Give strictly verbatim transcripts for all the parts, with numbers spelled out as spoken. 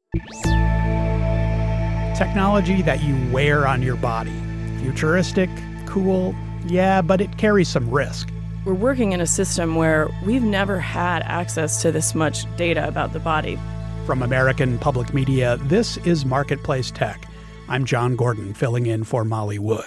Technology that you wear on your body. Futuristic, cool, yeah, but it carries some risk. We're working in a system where we've never had access to this much data about the body. From American Public Media, this is Marketplace Tech. I'm John Gordon, filling in for Molly Wood.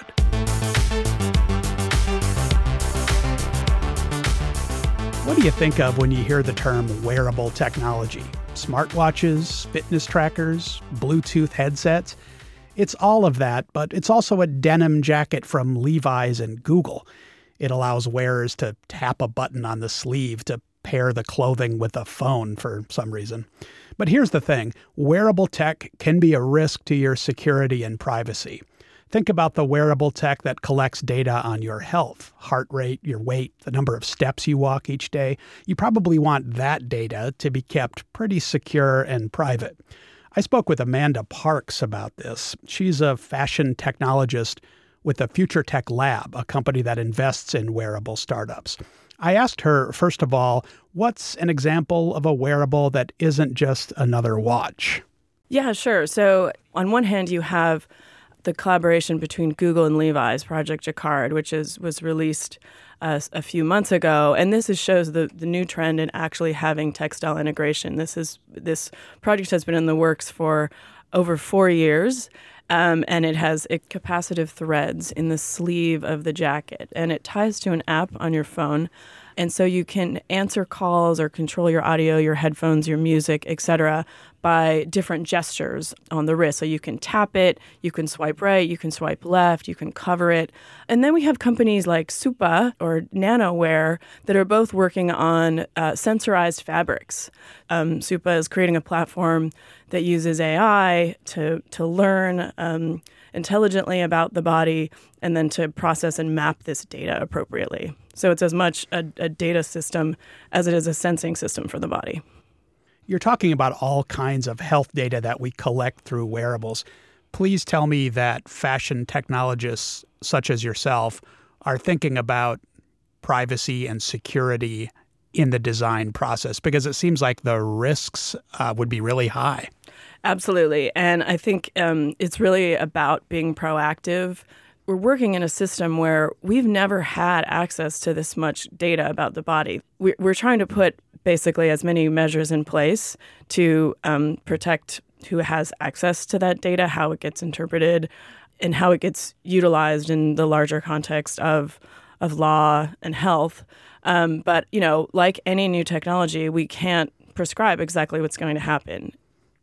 What do you think of when you hear the term wearable technology? Smartwatches, fitness trackers, Bluetooth headsets? It's all of that, but it's also a denim jacket from Levi's and Google. It allows wearers to tap a button on the sleeve to pair the clothing with a phone for some reason. But here's the thing, wearable tech can be a risk to your security and privacy. Think about the wearable tech that collects data on your health, heart rate, your weight, the number of steps you walk each day. You probably want that data to be kept pretty secure and private. I spoke with Amanda Parks about this. She's a fashion technologist with the Future Tech Lab, a company that invests in wearable startups. I asked her, first of all, what's an example of a wearable that isn't just another watch? Yeah, sure. So on one hand, you have the collaboration between Google and Levi's, Project Jacquard, which is was released uh, a few months ago, and this is, shows the, the new trend in actually having textile integration. This is this project has been in the works for over four years, um, and it has it, capacitive threads in the sleeve of the jacket, and it ties to an app on your phone. And so you can answer calls or control your audio, your headphones, your music, et cetera, by different gestures on the wrist. So you can tap it, you can swipe right, you can swipe left, you can cover it. And then we have companies like Supa or Nanowear that are both working on uh, sensorized fabrics. Um, Supa is creating a platform that uses A I to, to learn um, intelligently about the body and then to process and map this data appropriately. So it's as much a, a data system as it is a sensing system for the body. You're talking about all kinds of health data that we collect through wearables. Please tell me that fashion technologists such as yourself are thinking about privacy and security in the design process, because it seems like the risks uh, would be really high. Absolutely. And I think um, it's really about being proactive. We're working in a system where we've never had access to this much data about the body. We're trying to put basically as many measures in place to um, protect who has access to that data, how it gets interpreted, and how it gets utilized in the larger context of of law and health. Um, but, you know, like any new technology, we can't prescribe exactly what's going to happen.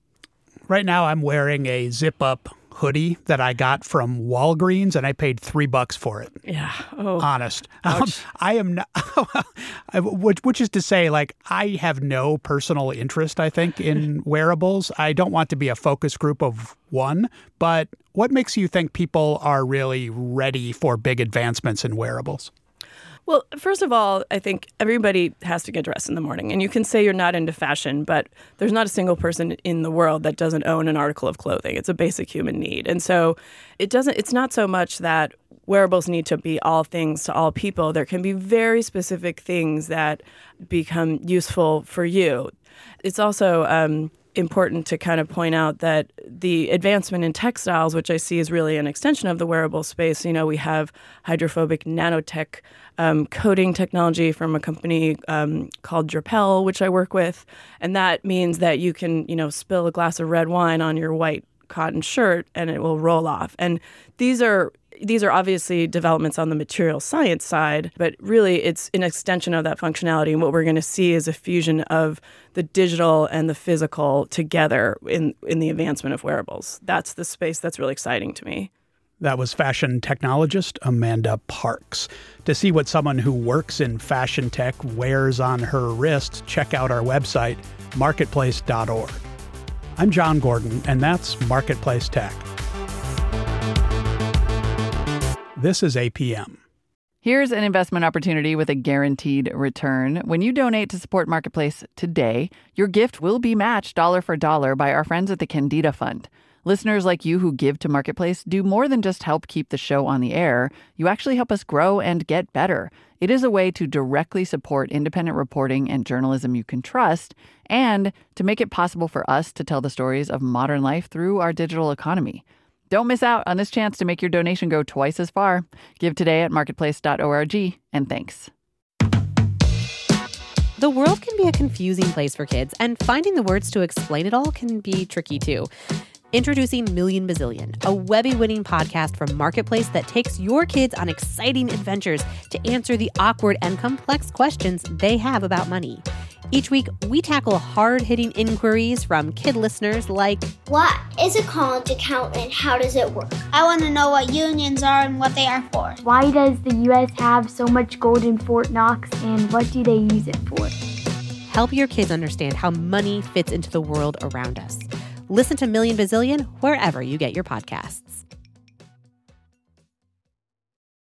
Right now, I'm wearing a zip-up hoodie that I got from Walgreens, and I paid three bucks for it. Yeah. Oh. Honest. Um, I am not, which, which is to say, like, I have no personal interest, I think, in wearables. I don't want to be a focus group of one, but what makes you think people are really ready for big advancements in wearables? Well, first of all, I think everybody has to get dressed in the morning. And you can say you're not into fashion, but there's not a single person in the world that doesn't own an article of clothing. It's a basic human need. And so it doesn't. It's not so much that wearables need to be all things to all people. There can be very specific things that become useful for you. It's also um, important to kind of point out that the advancement in textiles, which I see is really an extension of the wearable space, you know, we have hydrophobic nanotech um, coating technology from a company um, called Drapel, which I work with. And that means that you can, you know, spill a glass of red wine on your white cotton shirt and it will roll off. And these are These are obviously developments on the material science side, but really it's an extension of that functionality. And what we're going to see is a fusion of the digital and the physical together in, in the advancement of wearables. That's the space that's really exciting to me. That was fashion technologist Amanda Parks. To see what someone who works in fashion tech wears on her wrist, check out our website, marketplace dot org. I'm John Gordon, and that's Marketplace Tech. This is A P M. Here's an investment opportunity with a guaranteed return. When you donate to support Marketplace today, your gift will be matched dollar for dollar by our friends at the Candida Fund. Listeners like you who give to Marketplace do more than just help keep the show on the air. You actually help us grow and get better. It is a way to directly support independent reporting and journalism you can trust, and to make it possible for us to tell the stories of modern life through our digital economy. Don't miss out on this chance to make your donation go twice as far. Give today at marketplace dot org, and thanks. The world can be a confusing place for kids, and finding the words to explain it all can be tricky too. Introducing Million Bazillion, a Webby-winning podcast from Marketplace that takes your kids on exciting adventures to answer the awkward and complex questions they have about money. Each week, we tackle hard-hitting inquiries from kid listeners like, what is a college account and how does it work? I want to know what unions are and what they are for. Why does the U S have so much gold in Fort Knox, and what do they use it for? Help your kids understand how money fits into the world around us. Listen to Million Bazillion wherever you get your podcasts.